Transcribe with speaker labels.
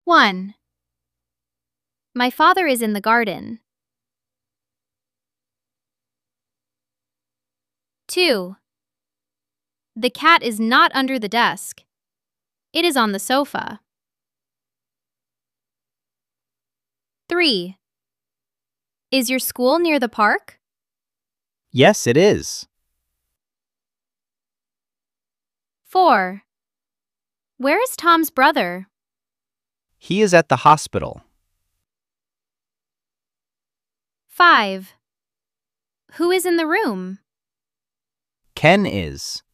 Speaker 1: 1. My father is in the garden. 2. The cat is not under the desk. It is on the sofa. 3. Is your school near the park?
Speaker 2: Yes, it is.
Speaker 1: 4. Where is Tom's brother?
Speaker 2: He is at the hospital.
Speaker 1: 5. Who is in the room?
Speaker 2: Ken is.